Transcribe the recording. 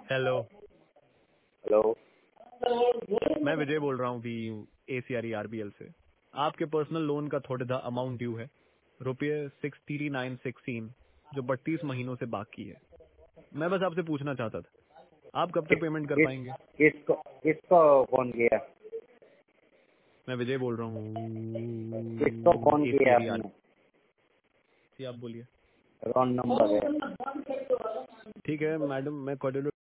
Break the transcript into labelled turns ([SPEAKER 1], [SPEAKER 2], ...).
[SPEAKER 1] Hello.
[SPEAKER 2] Hello.
[SPEAKER 1] मैं विजय बोल रहा हूँ ACRE से। आपके पर्सनल लोन का थोड़ा सा अमाउंट ड्यू है, ₹63916, जो 32 महीनों से बाकी है। मैं बस आपसे पूछना चाहता था, आप कब तक पेमेंट कर
[SPEAKER 2] किस
[SPEAKER 1] पाएंगे?
[SPEAKER 2] किसको किसको फोन किया?
[SPEAKER 1] मैं विजय बोल रहा
[SPEAKER 2] किसको
[SPEAKER 1] हूँ
[SPEAKER 2] फोन किया
[SPEAKER 1] ACRE।
[SPEAKER 2] आपने?
[SPEAKER 1] जी आप बोलिए।
[SPEAKER 2] रॉन्ग नंबर है।
[SPEAKER 1] ठीक है मैडम, मैं